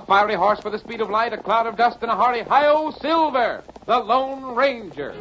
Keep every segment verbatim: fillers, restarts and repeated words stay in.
fiery horse with the speed of light, a cloud of dust, and a hearty hi-yo Silver, the Lone Ranger.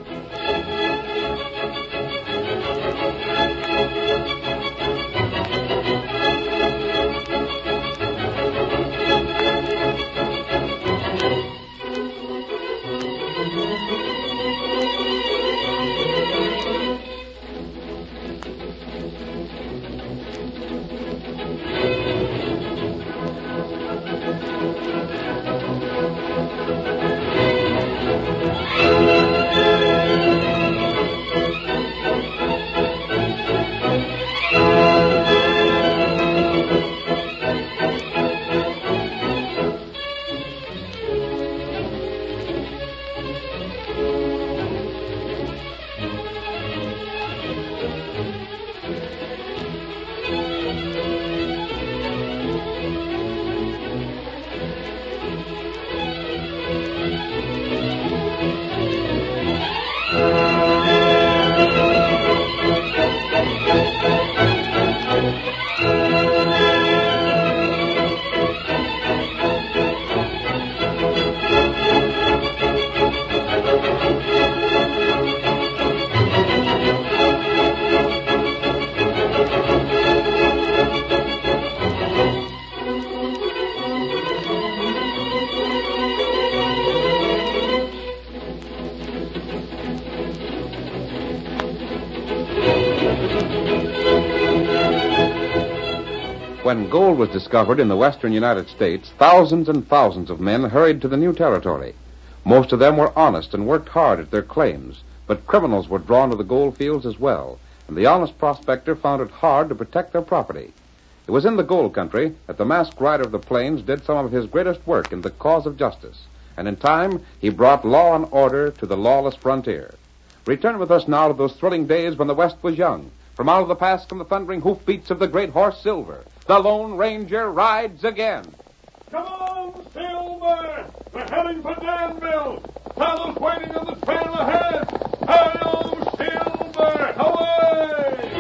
When gold was discovered in the western United States, thousands and thousands of men hurried to the new territory. Most of them were honest and worked hard at their claims, but criminals were drawn to the gold fields as well, and the honest prospector found it hard to protect their property. It was in the gold country that the masked rider of the plains did some of his greatest work in the cause of justice, and in time he brought law and order to the lawless frontier. Return with us now to those thrilling days when the West was young. From out of the past come the thundering hoofbeats of the great horse Silver. The Lone Ranger rides again. Come on, Silver! We're heading for Danville. Saddle's waiting on the trail ahead. Hi-yo, Silver! Away!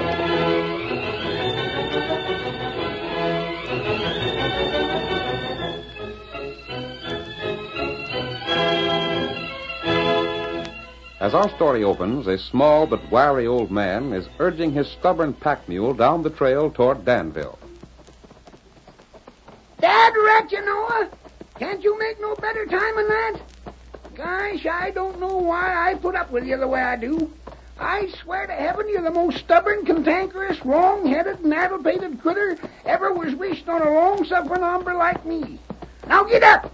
As our story opens, a small but wiry old man is urging his stubborn pack mule down the trail toward Danville. Dad rat you, Noah. Can't you make no better time than that? Gosh, I don't know why I put up with you the way I do. I swear to heaven you're the most stubborn, cantankerous, wrong-headed, naddle-pated critter ever was wished on a long-suffering hombre like me. Now get up.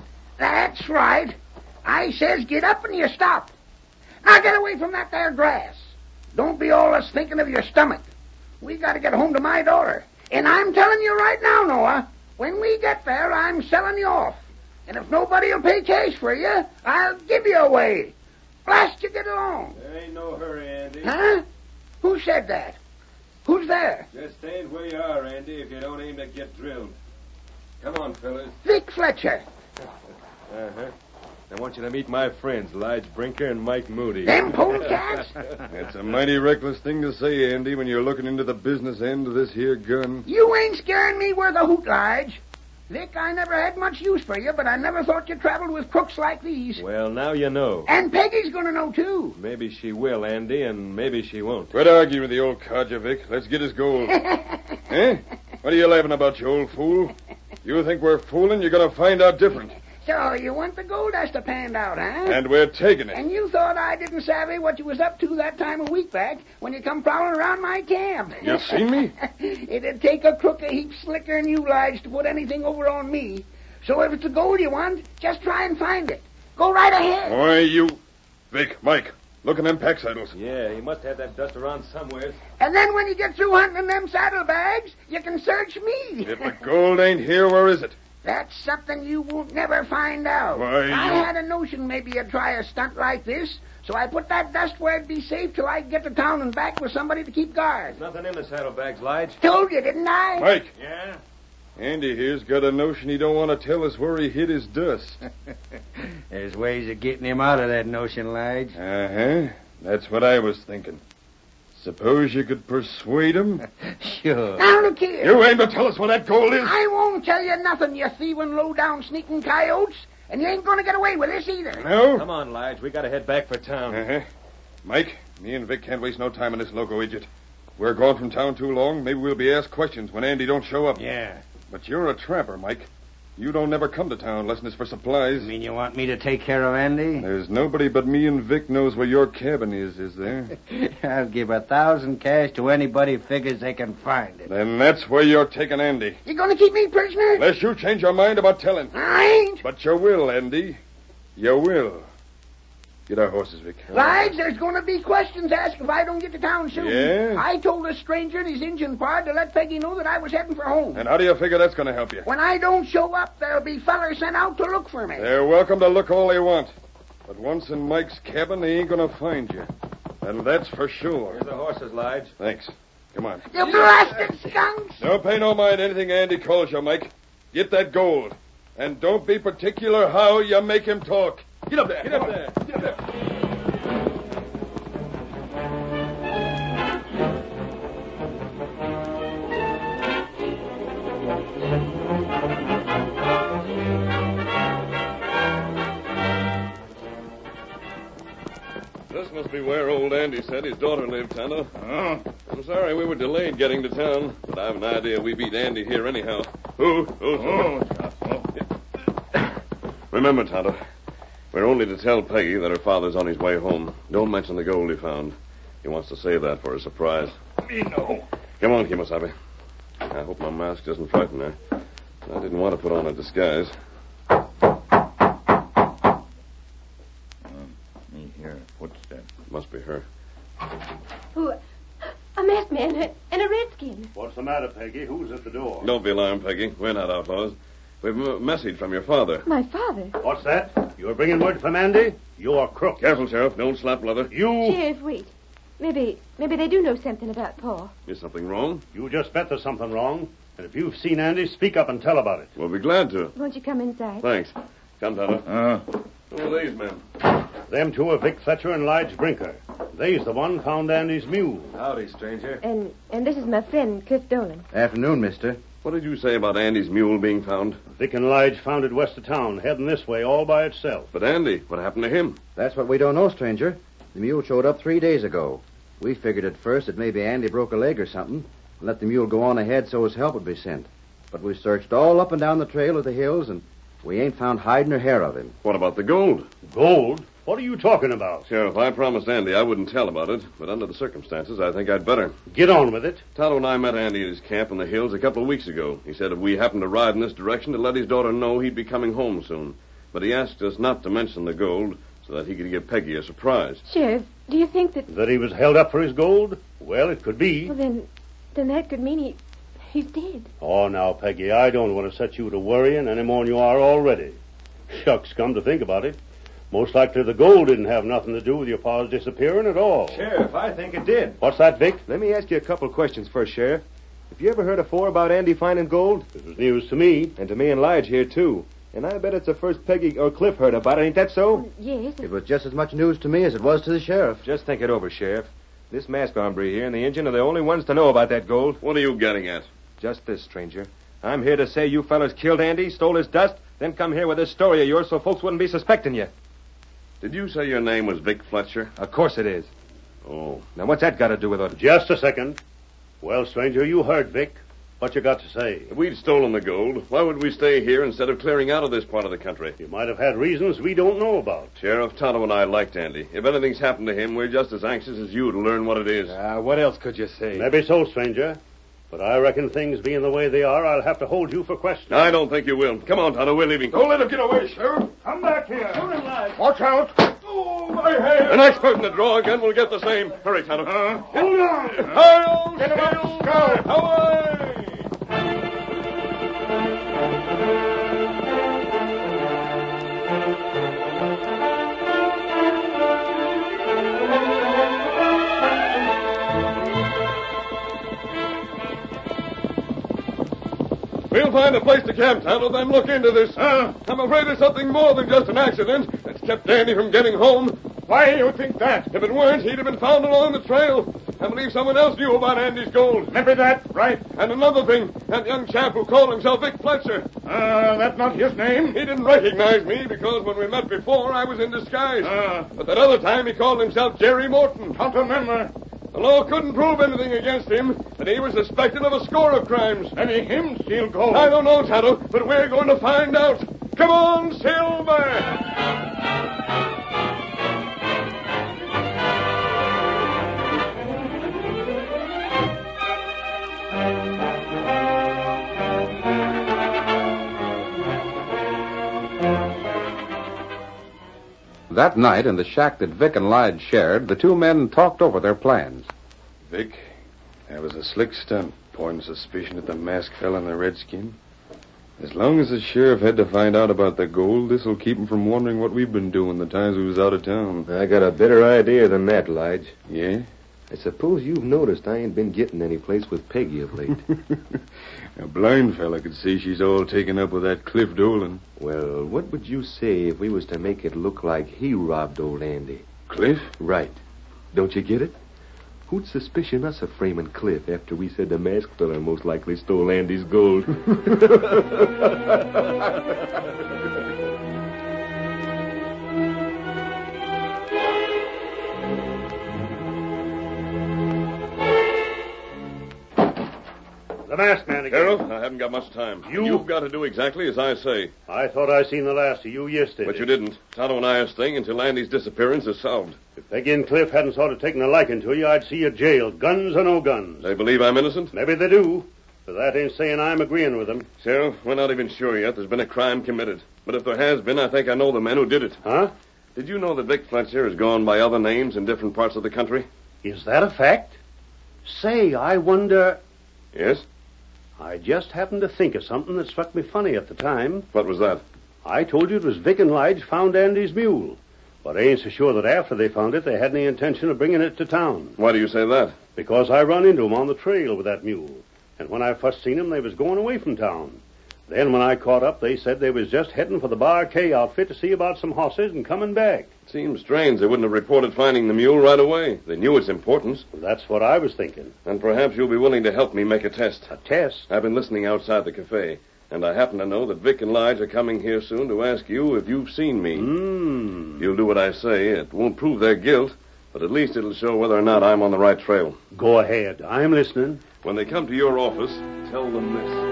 That's right. I says get up and you stop. Now get away from that there grass. Don't be always thinking of your stomach. We got to get home to my daughter. And I'm telling you right now, Noah, when we get there, I'm selling you off. And if nobody will pay cash for you, I'll give you away. Blast you, get along. There ain't no hurry, Andy. Huh? Who said that? Who's there? Just stay where you are, Andy, if you don't aim to get drilled. Come on, fellas. Vic Fletcher. Uh-huh. I want you to meet my friends, Lige Brinker and Mike Moody. Them polecats? It's a mighty reckless thing to say, Andy, when you're looking into the business end of this here gun. You ain't scaring me worth a hoot, Lige. Vic, I never had much use for you, but I never thought you traveled with crooks like these. Well, now you know. And Peggy's gonna know, too. Maybe she will, Andy, and maybe she won't. Quit arguing with the old codger, Vic. Let's get his gold. Eh? What are you laughing about, you old fool? You think we're fooling? You're gonna find out different. So, you want the gold dust to pan out, huh? And we're taking it. And you thought I didn't savvy what you was up to that time a week back when you come prowling around my camp. You seen me? It'd take a crook a heap slicker than you, Lige, to put anything over on me. So if it's the gold you want, just try and find it. Go right ahead. Why, you... Vic, Mike, look in them pack saddles. Yeah, he must have that dust around somewhere. And then when you get through hunting in them saddlebags, you can search me. If the gold ain't here, where is it? That's something you won't never find out. Why, I you... had a notion maybe you'd try a stunt like this, so I put that dust where it'd be safe till I could get to town and back with somebody to keep guard. Nothing in the saddlebags, Lige. Told you, didn't I? Mike. Yeah? Andy here's got a notion he don't want to tell us where he hid his dust. There's ways of getting him out of that notion, Lige. Uh-huh. That's what I was thinking. Suppose you could persuade him? Sure. Now, look here. You aim to tell us where that gold is? I won't tell you nothing, you thieving, low-down, sneaking coyotes. And you ain't going to get away with this either. No? Come on, Lige. We got to head back for town. Uh-huh. Mike, me and Vic can't waste no time on this loco idiot. We're gone from town too long. Maybe we'll be asked questions when Andy don't show up. Yeah. But you're a trapper, Mike. You don't never come to town unless it's for supplies. You mean you want me to take care of Andy? There's nobody but me and Vic knows where your cabin is, is there? I'll give a thousand cash to anybody who figures they can find it. Then that's where you're taking Andy. You going to keep me prisoner? Unless you change your mind about telling. I ain't. But you will, Andy. You will. Get our horses, Vic. Lige, there's going to be questions asked if I don't get to town soon. Yeah? I told a stranger and his engine pard to let Peggy know that I was heading for home. And how do you figure that's going to help you? When I don't show up, there'll be fellers sent out to look for me. They're welcome to look all they want. But once in Mike's cabin, they ain't going to find you. And that's for sure. Here's the horses, Lige. Thanks. Come on. You blasted skunks! Don't pay no mind anything Andy calls you, Mike. Get that gold. And don't be particular how you make him talk. Get up there. Get up there. Get up there. This must be where old Andy said his daughter lived, Tonto. Oh. I'm sorry we were delayed getting to town, but I have an idea we beat Andy here anyhow. Who? Who's Oh, oh. Remember, Tonto, we're only to tell Peggy that her father's on his way home. Don't mention the gold he found. He wants to save that for a surprise. Me no. Come on, Kimosabe. I hope my mask doesn't frighten her. I didn't want to put on a disguise. Me hear footsteps. Must be her. Who? A masked man and a redskin. What's the matter, Peggy? Who's at the door? Don't be alarmed, Peggy. We're not outlaws. We've a message from your father. My father? What's that? You're bringing word from Andy? You're crook. Careful, Sheriff. Don't slap leather. You... Sheriff, wait. Maybe, maybe they do know something about Paul. Is something wrong? You just bet there's something wrong. And if you've seen Andy, speak up and tell about it. We'll be glad to. Won't you come inside? Thanks. Come, Tonto. Uh, Who are these men? Them two are Vic Fletcher and Lige Brinker. They's the one found Andy's mule. Howdy, stranger. And and this is my friend, Cliff Dolan. Afternoon, mister. What did you say about Andy's mule being found? Vic and Lige found it west of town, heading this way all by itself. But Andy, what happened to him? That's what we don't know, stranger. The mule showed up three days ago. We figured at first that maybe Andy broke a leg or something and let the mule go on ahead so his help would be sent. But we searched all up and down the trail of the hills, and we ain't found hide nor hair of him. What about the gold? Gold? What are you talking about? Sheriff, I promised Andy I wouldn't tell about it, but under the circumstances, I think I'd better. Get on with it. Tonto and I met Andy at his camp in the hills a couple of weeks ago. He said if we happened to ride in this direction to let his daughter know he'd be coming home soon. But he asked us not to mention the gold so that he could give Peggy a surprise. Sheriff, do you think that... That he was held up for his gold? Well, it could be. Well, then, then that could mean he... he's dead. Oh, now, Peggy, I don't want to set you to worrying any more than you are already. Shucks, come to think about it. Most likely the gold didn't have nothing to do with your pa's disappearing at all. Sheriff, I think it did. What's that, Vic? Let me ask you a couple questions first, Sheriff. Have you ever heard afore about Andy finding gold? It was news to me. And to me and Lige here, too. And I bet it's the first Peggy or Cliff heard about it. Ain't that so? Yes. It was just as much news to me as it was to the sheriff. Just think it over, Sheriff. This masked hombre here and the Injun are the only ones to know about that gold. What are you getting at? Just this, stranger. I'm here to say you fellas killed Andy, stole his dust, then come here with this story of yours so folks wouldn't be suspecting you. Did you say your name was Vic Fletcher? Of course it is. Oh. Now, what's that got to do with it? Just a second. Well, stranger, you heard Vic. What you got to say? If we'd stolen the gold, why would we stay here instead of clearing out of this part of the country? You might have had reasons we don't know about. Sheriff, Tonto and I liked Andy. If anything's happened to him, we're just as anxious as you to learn what it is. Uh, what else could you say? Maybe so, stranger. But I reckon things being the way they are, I'll have to hold you for questioning. I don't think you will. Come on, Tonto, we're leaving. Don't let him get away, Sheriff. Come back here. Watch out. Oh, my head. The next person to draw again will get the same. Hurry, Tonto. Uh, Hold on. Hi-yo, get him up, Scout. Away. We'll find a place to camp, Tonto, then look into this. Uh, I'm afraid it's something more than just an accident that's kept Andy from getting home. why you think that? If it weren't, he'd have been found along the trail. I believe someone else knew about Andy's gold. Remember that, right? And another thing, that young chap who called himself Vic Fletcher. Uh, that's not his name. He didn't recognize me because when we met before, I was in disguise. Uh. But that other time, he called himself Jerry Morton. Can't remember. The law couldn't prove anything against him, and he was suspected of a score of crimes. Any him steal gold? I don't know, Tonto, but we're going to find out. Come on, Silver! That night, in the shack that Vic and Lige shared, the two men talked over their plans. Vic, that was a slick stunt, pointing suspicion at the masked fella and the redskin. As long as the sheriff had to find out about the gold, this'll keep him from wondering what we've been doing the times we was out of town. I got a better idea than that, Lige. Yeah? I suppose you've noticed I ain't been getting any place with Peggy of late. A blind fella could see she's all taken up with that Cliff Dolan. Well, what would you say if we was to make it look like he robbed old Andy? Cliff? Right. Don't you get it? Who'd suspicion us of framing Cliff after we said the masked fella most likely stole Andy's gold? The masked man again. Sheriff, I haven't got much time. You? You've got to do exactly as I say. I thought I seen the last of you yesterday. But you didn't. Tonto and I are staying until Andy's disappearance is solved. If Peggy and Cliff hadn't sort of taken a liking to you, I'd see you jailed, guns or no guns. They believe I'm innocent? Maybe they do, but that ain't saying I'm agreeing with them. Sheriff, we're not even sure yet there's been a crime committed. But if there has been, I think I know the men who did it. Huh? Did you know that Vic Fletcher has gone by other names in different parts of the country? Is that a fact? Say, I wonder... Yes? I just happened to think of something that struck me funny at the time. What was that? I told you it was Vic and Lige found Andy's mule. But I ain't so sure that after they found it, they had any intention of bringing it to town. Why do you say that? Because I run into 'em on the trail with that mule. And when I first seen 'em, they was going away from town. Then when I caught up, they said they was just heading for the Bar K outfit to see about some horses and coming back. Seems strange they wouldn't have reported finding the mule right away. They knew its importance. That's what I was thinking. And perhaps you'll be willing to help me make a test. A test? I've been listening outside the cafe, and I happen to know that Vic and Lige are coming here soon to ask you if you've seen me. Hmm. If you'll do what I say, it won't prove their guilt, but at least it'll show whether or not I'm on the right trail. Go ahead. I'm listening. When they come to your office, tell them this.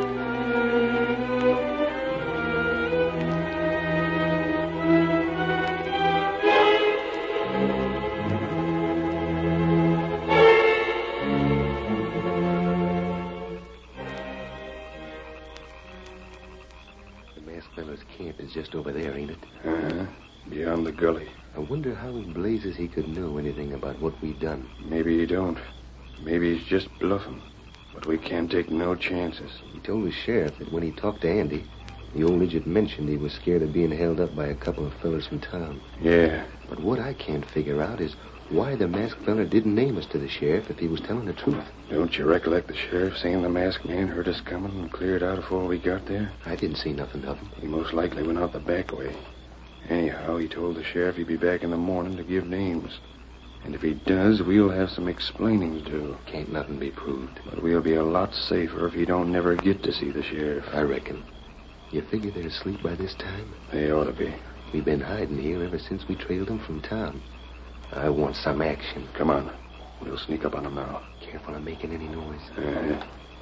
Camp is just over there, ain't it? Uh-huh. Beyond the gully. I wonder how in blazes he could know anything about what we've done. Maybe he don't. Maybe he's just bluffing. But we can't take no chances. He told the sheriff that when he talked to Andy, the old midget mentioned he was scared of being held up by a couple of fellas from town. Yeah. But what I can't figure out is why the masked fella didn't name us to the sheriff if he was telling the truth. Don't you recollect the sheriff saying the masked man heard us coming and cleared out before we got there? I didn't see nothing of him. He most likely went out the back way. Anyhow, he told the sheriff he'd be back in the morning to give names. And if he does, we'll have some explaining to do. Can't nothing be proved. But we'll be a lot safer if he don't never get to see the sheriff. I reckon. You figure they're asleep by this time? They ought to be. We've been hiding here ever since we trailed them from town. I want some action. Come on. We'll sneak up on them now. Careful of making any noise. Uh-huh.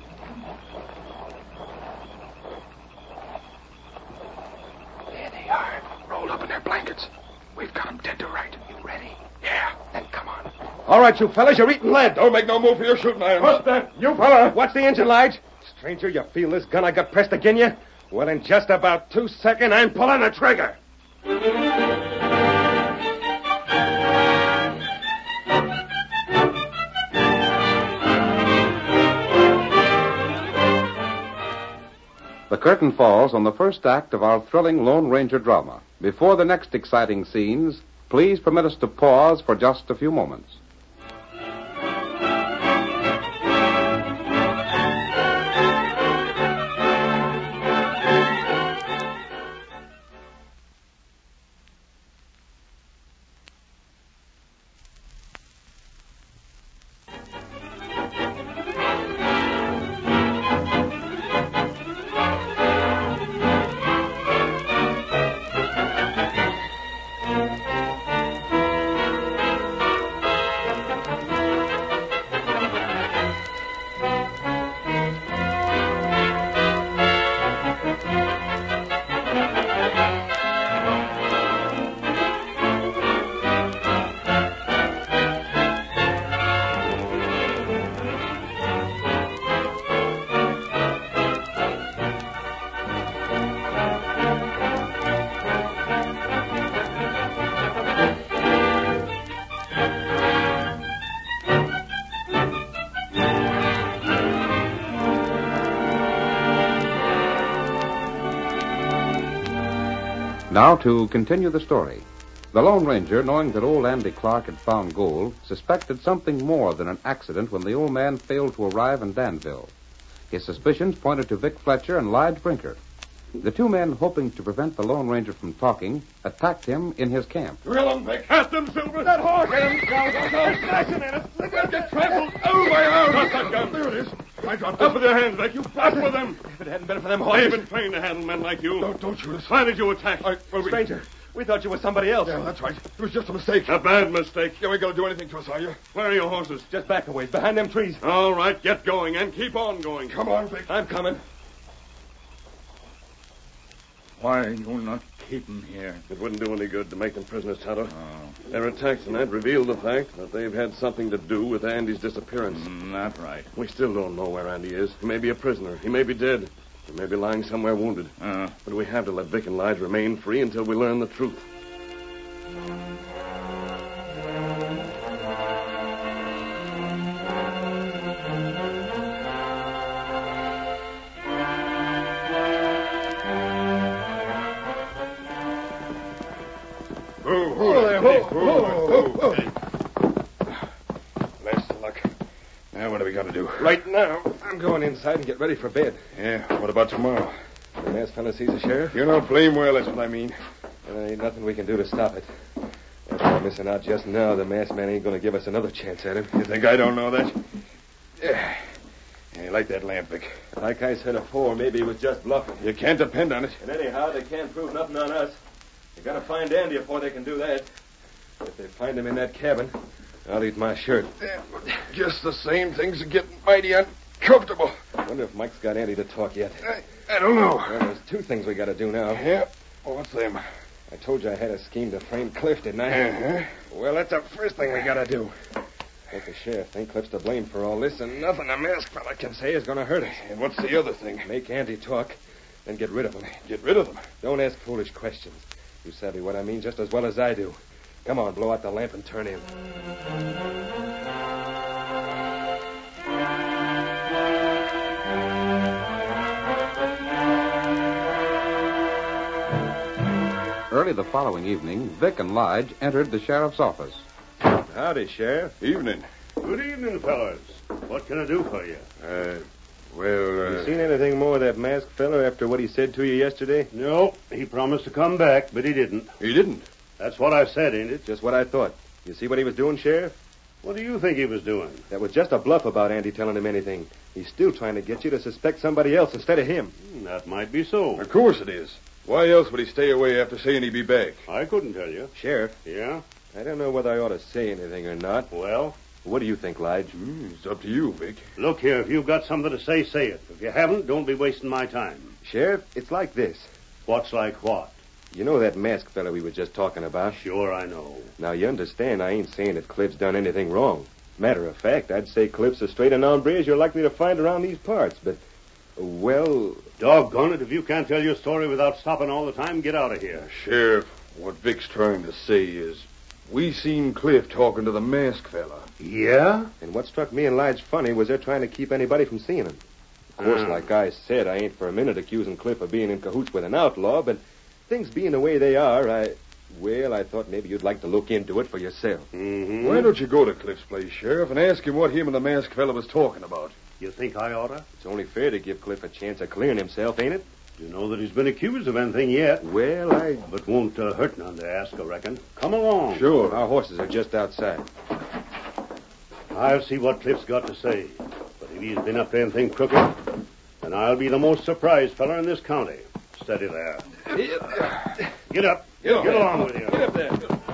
There they are, rolled up in their blankets. We've got them dead to right. You ready? Yeah. Then come on. All right, you fellas, you're eating lead. Don't make no move for your shooting irons. What's that? You fella. What's the engine, Lige? Stranger, you feel this gun I got pressed again you? Well, in just about two seconds, I'm pulling the trigger. The curtain falls on the first act of our thrilling Lone Ranger drama. Before the next exciting scenes, please permit us to pause for just a few moments. Now to continue the story. The Lone Ranger, knowing that old Andy Clark had found gold, suspected something more than an accident when the old man failed to arrive in Danville. His suspicions pointed to Vic Fletcher and Lige Brinker. The two men, hoping to prevent the Lone Ranger from talking, attacked him in his camp. Drill him, Vic. At them, Silver. That horse. Get him, Scout. Go smashing at us. Look at get trampled. Oh, my arm. Drop that gun. There it is. I dropped it. Up with your hands, Vic. You up with them. If it hadn't been for them horses. They've been trained to handle men like you. Don't, don't shoot us. Why did you attack? I, well, we... Stranger, we thought you were somebody else. Yeah, that's right. It was just a mistake. A bad mistake. You ain't going to do anything to us, are you? Where are your horses? Just back a ways, behind them trees. All right, get going and keep on going. Come on, Vic. I'm coming. Why you not keep them here? It wouldn't do any good to make them prisoners, Tonto. Oh. Their attacks tonight revealed the fact that they've had something to do with Andy's disappearance. Mm, not right. We still don't know where Andy is. He may be a prisoner. He may be dead. He may be lying somewhere wounded. Uh. But we have to let Vic and Lige remain free until we learn the truth. Whoa, whoa, there, whoa, whoa, whoa, whoa. Last of luck. Now what do we got to do? Right now, I'm going inside and get ready for bed. Yeah, what about tomorrow? The masked fella sees the sheriff. You know blame well, that's what I mean. And there ain't nothing we can do to stop it. After we're missing out just now, the masked man ain't going to give us another chance at him. You think I don't know that? Yeah. Yeah, you like that lamp, Vic. Like I said afore, maybe he was just bluffing. You can't depend on it. And anyhow, they can't prove nothing on us. They gotta find Andy before they can do that. If they find him in that cabin, I'll eat my shirt. Yeah, just the same, things are getting mighty uncomfortable. I wonder if Mike's got Andy to talk yet. I, I don't know. Well, there's two things we gotta do now. Yeah? Well, what's them? I told you I had a scheme to frame Cliff, didn't I? Uh-huh. Well, that's the first thing we gotta do. If the sheriff think Cliff's to blame for all this, and nothing a masked fella can say is gonna hurt us. And what's the other thing? Make Andy talk, then get rid of him. Get rid of them? Don't ask foolish questions. You savvy what I mean just as well as I do. Come on, blow out the lamp and turn in. Early the following evening, Vic and Lige entered the sheriff's office. Howdy, Sheriff. Evening. Good evening, fellas. What can I do for you? Uh, well, uh... You seen anything more of that masked fella after what he said to you yesterday? No, he promised to come back, but he didn't. He didn't? That's what I said, ain't it? Just what I thought. You see what he was doing, Sheriff? What do you think he was doing? That was just a bluff about Andy telling him anything. He's still trying to get you to suspect somebody else instead of him. Hmm, that might be so. Of course it is. Why else would he stay away after saying he'd be back? I couldn't tell you. Sheriff, Yeah? I don't know whether I ought to say anything or not. Well, What do you think, Lige? Mm, it's up to you, Vic. look here. If you've got something to say, say it. If you haven't, don't be wasting my time. Sheriff, it's like this. What's like what? You know that masked fella we were just talking about? Sure, I know. Now, you understand I ain't saying that Cliff's done anything wrong. Matter of fact, I'd say Cliff's as straight an hombre as you're likely to find around these parts. But, well... Doggone it, if you can't tell your story without stopping all the time, get out of here. Sheriff, what Vic's trying to say is, we seen Cliff talking to the masked fella. Yeah? And what struck me and Lige funny was they're trying to keep anybody from seeing him. Of course, Ah. like I said, I ain't for a minute accusing Cliff of being in cahoots with an outlaw, but things being the way they are, I... Well, I thought maybe you'd like to look into it for yourself. Mm-hmm. Why don't you go to Cliff's place, Sheriff, and ask him what him and the masked fella was talking about? You think I oughta? It's only fair to give Cliff a chance of clearing himself, ain't it? You know that he's been accused of anything yet. Well, I... But won't uh, hurt none to ask, I reckon. Come along. Sure. Our horses are just outside. I'll see what Cliff's got to say. But if he's been up to anything crooked, then I'll be the most surprised fella in this county. Steady there. Get up. Get up Get there. along with you. Get up there.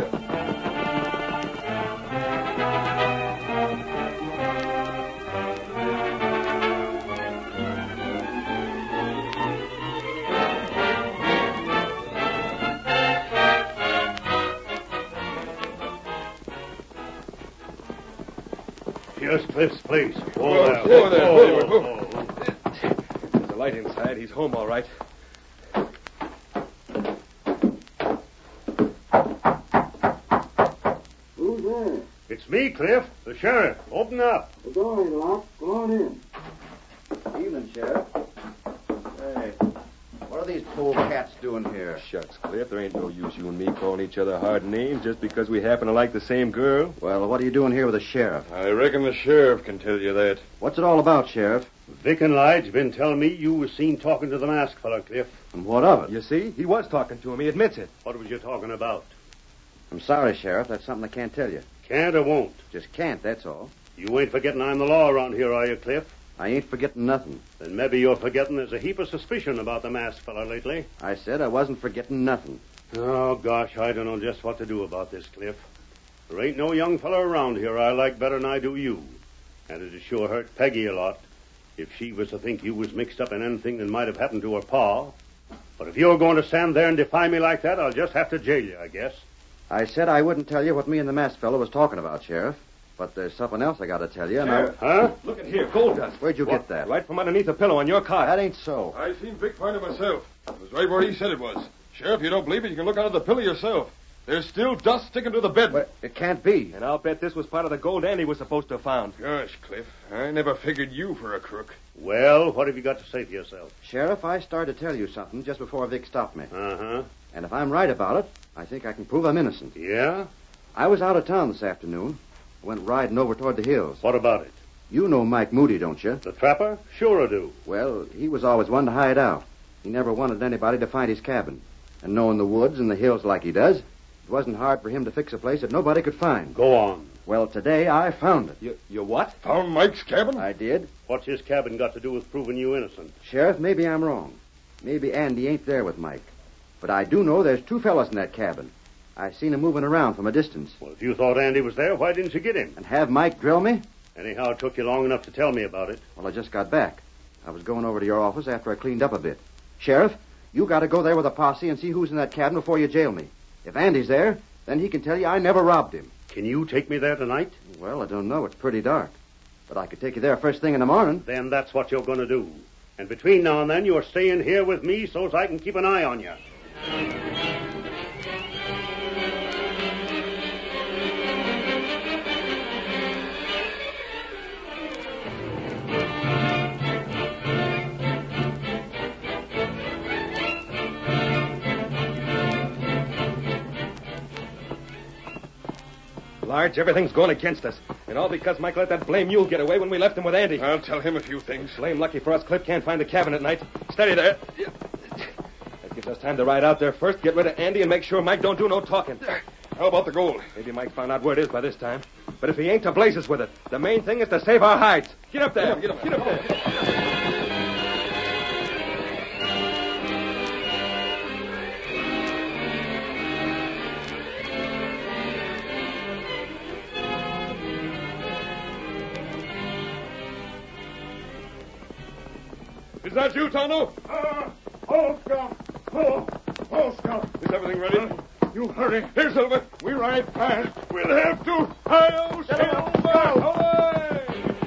Here's Cliff's place. Whoa, Whoa, there. whoa there, Whoa, whoa, whoa. There's a light inside. He's home, all right. Who's there? It's me, Cliff, the sheriff. Open up. The door ain't locked. Go on in. Evening, Sheriff. Hey, what are are these cats doing here? Shucks, Cliff. There ain't no use you and me calling each other hard names just because we happen to like the same girl. Well, what are you doing here with the sheriff? I reckon the sheriff can tell you that. What's it all about, Sheriff? Vic and Lige been telling me you was seen talking to the masked fella, Cliff. And what of it? You see? He was talking to him. He admits it. What was you talking about? I'm sorry, Sheriff. That's something I can't tell you. Can't or won't? Just can't, that's all. You ain't forgetting I'm the law around here, are you, Cliff? I ain't forgetting nothing. Then maybe you're forgetting there's a heap of suspicion about the masked fella lately. I said I wasn't forgetting nothing. Oh, gosh, I don't know just what to do about this, Cliff. There ain't no young fella around here I like better than I do you. And it'd sure hurt Peggy a lot if she was to think you was mixed up in anything that might have happened to her pa. But if you're going to stand there and defy me like that, I'll just have to jail you, I guess. I said I wouldn't tell you what me and the masked fellow was talking about, Sheriff. But there's something else I got to tell you. And I... Huh? Look at here, gold dust. Where'd you What? get that? Right from underneath the pillow on your cot. That ain't so. I seen Vic find it myself. It was right where he said it was. Sheriff, you don't believe it, you can look under the pillow yourself. There's still dust sticking to the bed. But it can't be. And I'll bet this was part of the gold Andy was supposed to have found. Gosh, Cliff, I never figured you for a crook. Well, what have you got to say for yourself? Sheriff, I started to tell you something just before Vic stopped me. Uh-huh. And if I'm right about it, I think I can prove I'm innocent. Yeah? I was out of town this afternoon. Went riding over toward the hills. What about it? You know Mike Moody, don't you? The trapper? Sure I do. Well, he was always one to hide out. He never wanted anybody to find his cabin. And knowing the woods and the hills like he does, it wasn't hard for him to fix a place that nobody could find. Go on. Well, today I found it. You, you what? Found Mike's cabin? I did. What's his cabin got to do with proving you innocent? Sheriff, maybe I'm wrong. Maybe Andy ain't there with Mike. But I do know there's two fellas in that cabin. I seen him moving around from a distance. Well, if you thought Andy was there, why didn't you get him? And have Mike drill me? Anyhow, it took you long enough to tell me about it. Well, I just got back. I was going over to your office after I cleaned up a bit. Sheriff, you got to go there with a posse and see who's in that cabin before you jail me. If Andy's there, then he can tell you I never robbed him. Can you take me there tonight? Well, I don't know. It's pretty dark. But I could take you there first thing in the morning. Then that's what you're going to do. And between now and then, you're staying here with me so's I can keep an eye on you. Large, everything's going against us. And all because Mike let that blame mule get away when we left him with Andy. I'll tell him a few things. Blame lucky for us, Cliff can't find the cabin at night. Steady there. That gives us time to ride out there first, get rid of Andy, and make sure Mike don't do no talking. How about the gold? Maybe Mike found out where it is by this time. But if he ain't to blazes with it, the main thing is to save our hides. Get up there. Get up, get up there. Is that you, Tonto? Uh, hold, Scout. Hold, hold, Scout. Is everything ready? Uh, you hurry. Here, Silver. We ride fast. We'll have to. Hi-yo, Silver! Away!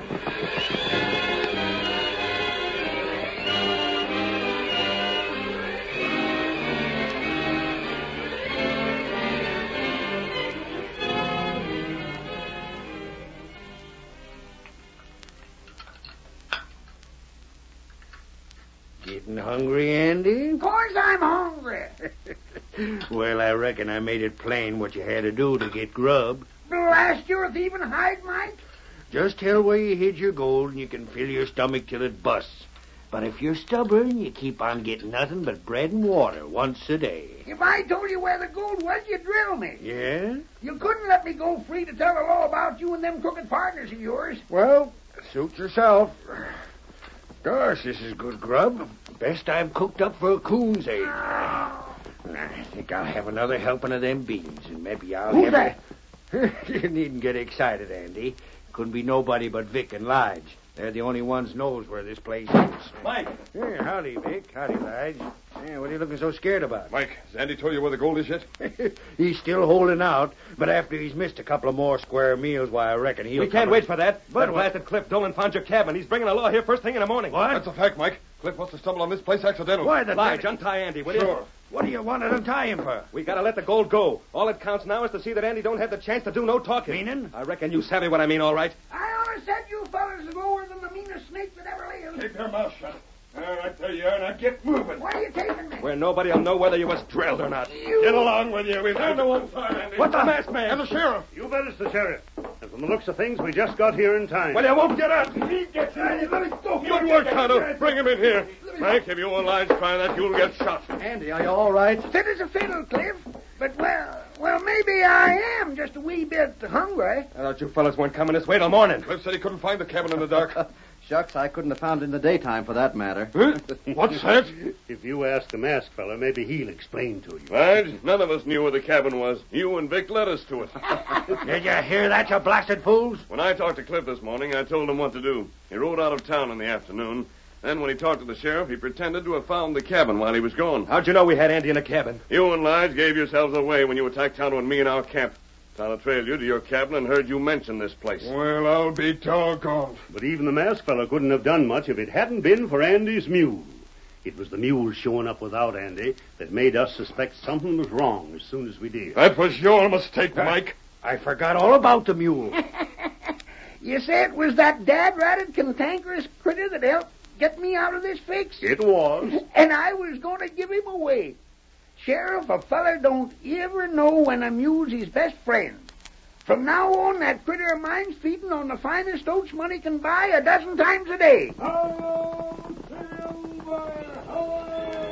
Getting hungry, Andy? Of course I'm hungry. Well, I reckon I made it plain what you had to do to get grub. Blast your thieving hide, Mike. Just tell where you hid your gold and you can fill your stomach till it busts. But if you're stubborn, you keep on getting nothing but bread and water once a day. If I told you where the gold was, you'd drill me. Yeah? You couldn't let me go free to tell the law about you and them crooked partners of yours. Well, suit yourself. Gosh, this is good grub. Best I've cooked up for a coon's age. I think I'll have another helping of them beans, and maybe I'll Who's have... that? You needn't get excited, Andy. Couldn't be nobody but Vic and Lige. They're the only ones knows where this place is. Mike! Yeah, howdy, Vic. Howdy, Lige. Yeah, what are you looking so scared about? Mike, has Andy told you where the gold is yet? He's still holding out, but after he's missed a couple of more square meals, why, I reckon he'll We can't come wait and... for that. But That what- blasted Cliff Dolan found your cabin. He's bringing the law here first thing in the morning. What? That's a fact, Mike. Cliff must have stumbled on this place accidentally. Why, the... Lige, untie Andy, will you? Sure. What do you want to untie him for? We gotta let the gold go. All it counts now is to see that Andy don't have the chance to do no talking. Meaning? I reckon you savvy what I mean, all right. I always said you fellas are lower than the meanest snake that ever lived. Keep your mouth shut. I tell you, now get moving. Where are you taking me? Where nobody'll know whether you was drilled or not. You... Get along with you. We've had no one side, Andy. What's the masked man? And the sheriff. You bet it's the sheriff. And from the looks of things, we just got here in time. Well, you won't get out. He gets out. Let him go. Good work, Tonto. Bring him in here. Frank, if you and Lige try that, you'll get shot. Andy, are you all right? Fit as a fiddle, Cliff. But, well, well, maybe I am just a wee bit hungry. I thought you fellas weren't coming this way till morning. Cliff said he couldn't find the cabin in the dark. Shucks, I couldn't have found it in the daytime for that matter. Huh? What's that? If you ask the masked fella, maybe he'll explain to you. Lige, none of us knew where the cabin was. You and Vic led us to it. Did you hear that, you blasted fools? When I talked to Cliff this morning, I told him what to do. He rode out of town in the afternoon. Then when he talked to the sheriff, he pretended to have found the cabin while he was gone. How'd you know we had Andy in a cabin? You and Lige gave yourselves away when you attacked Tonto and me in our camp. Tonto trailed you to your cabin and heard you mention this place. Well, I'll be doggone. But even the masked fella couldn't have done much if it hadn't been for Andy's mule. It was the mule showing up without Andy that made us suspect something was wrong as soon as we did. That was your mistake, Mike. I forgot all about the mule. You say it was that dad-ratted, cantankerous critter that helped get me out of this fix? It was. And I was going to give him away. Sheriff, a feller don't ever know when a mule's his best friend. From now on, that critter of mine's feeding on the finest oats money can buy a dozen times a day. Hello, Silver! Hello!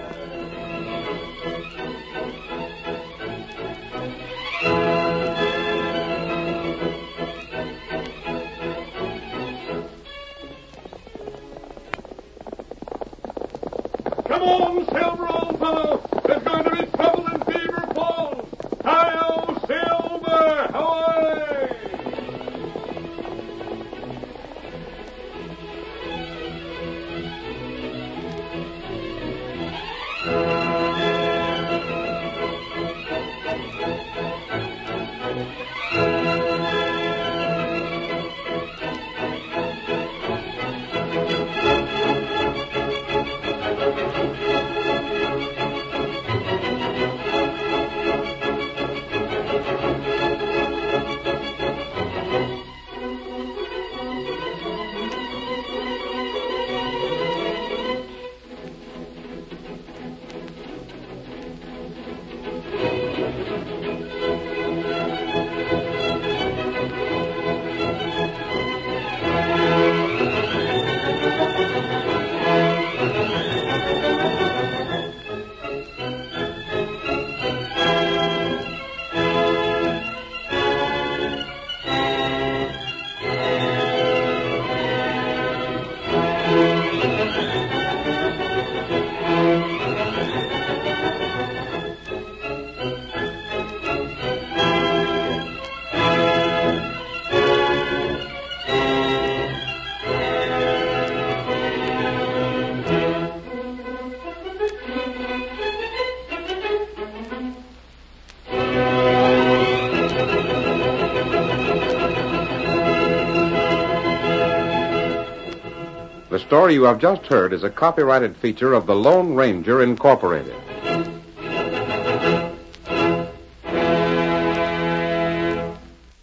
Come on, Silver, old fellow. There's going to be trouble in Beaver Falls. Hi-yo, Silver! Away! The story you have just heard is a copyrighted feature of the Lone Ranger Incorporated.